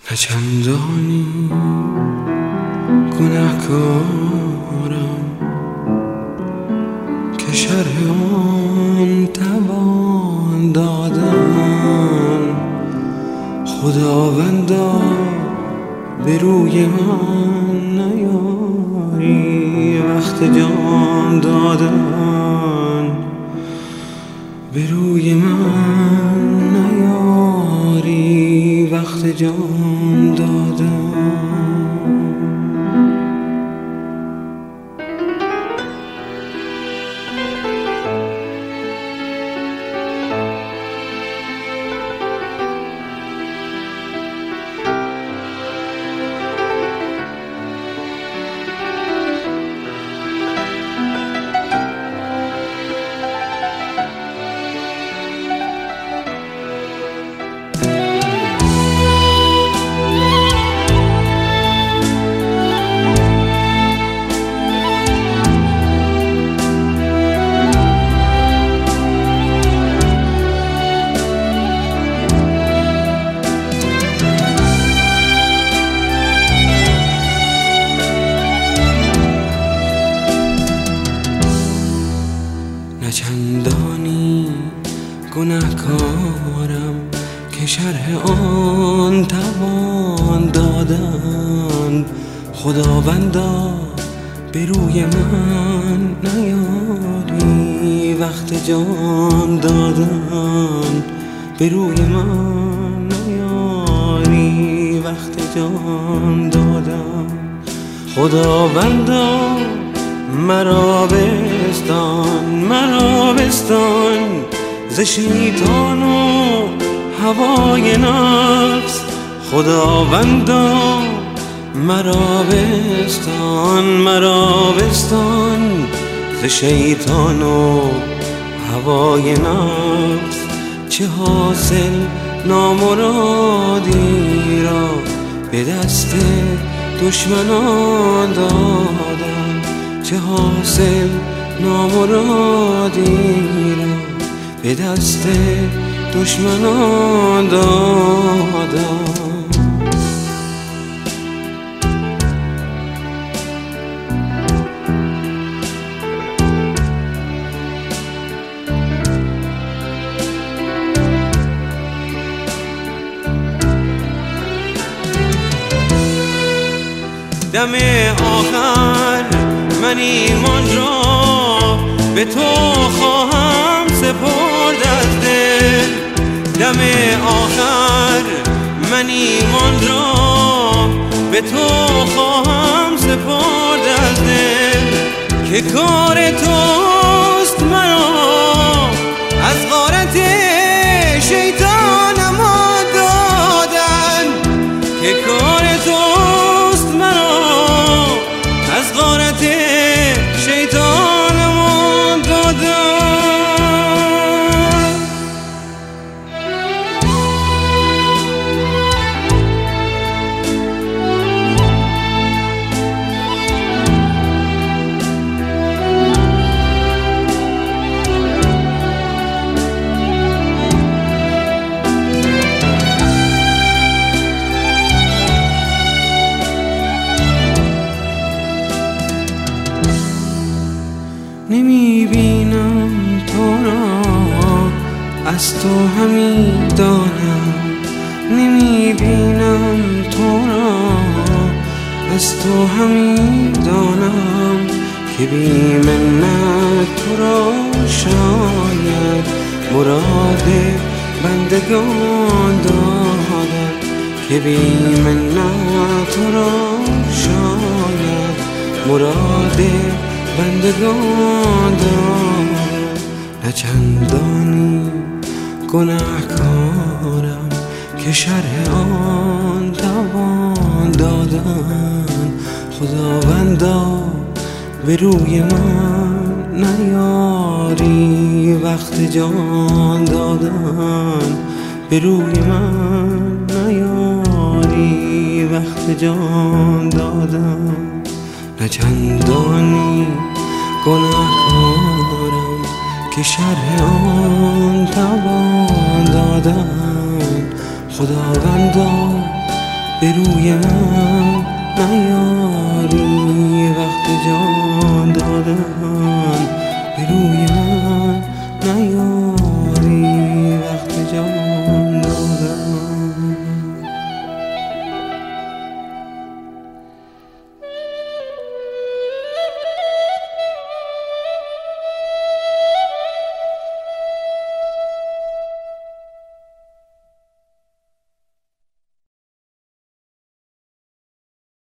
نه چندانی گناهکارم که شرح آن توان دادن. خداوندا به روی من نیاری وقت جان دادن، به روی من نیاری وقت جان دادن. نه چندانی گناهکارم که شرح آن توان دادن. خداوندا به روی من نیاری وقت جان دادن، به روی من نیاری وقت جان دادن. خداوندا مرا بستان ز شیطان و هوای نفس. خداوندا مرا بستان ز شیطان و هوای نفس. چه حاصل نامرادی را به دست دشمنان دادن، چه حاصل نامرادی را به دست دشمنان دادن. دم آخر من ایمان را به تو خواهم سپرد از دل. دم آخر من ایمان را به تو خواهم سپرد از دل. که کار توست مرا از غارت شیطان امان دادن، که کار توست مرا از غارت شیطان امان دادن. نمی بینم تو را از تو همی دانم، نمی بینم تو را از تو همی دانم. که بی منت تو را شاید مراد بندگان دادم، که بی منت تو را شاید مراد بندگان دارم. نه چندانی گناهکارم که شرح آن توان دادن. خداوندا به روی من نیاری وقت جان دادن، به روی من نیاری وقت جان دادن. نه چندانی گناهکارم که شرح آن توان دادن. خداوندا به روی من نیاری، وقت جان دادن